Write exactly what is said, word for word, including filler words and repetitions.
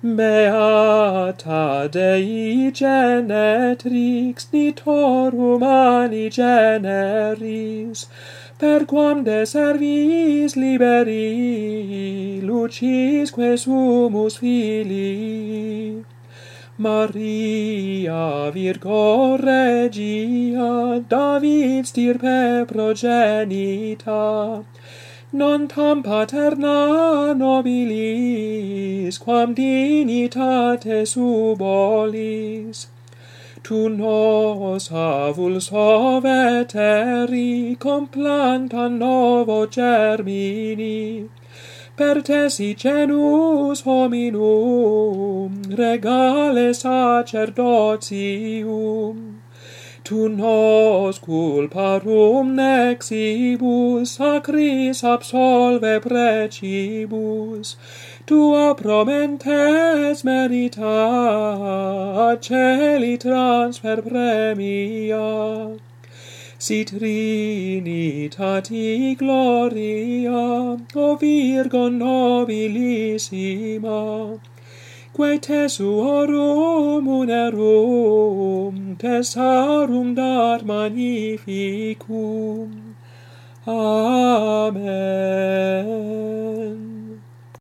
Beata Dei genetrix nitorum ani generis, perquam de servis liberi lucisque sumus filii. Maria Virgo Regia, David stirpe progenita, non tam paterna nobilis, quam dignitate subolis. Tu nos avulso veteri, complanta novo germini, per te si genus hominum, regale sacerdotium. Tu nos culparum nexibus, sacris absolve precibus, tua promentes merita, ad celi transfer premia. Si Trinitati gloria, o Virgo nobilissima, quae tesuorum munerum, tesarum dat magnificum. Amen.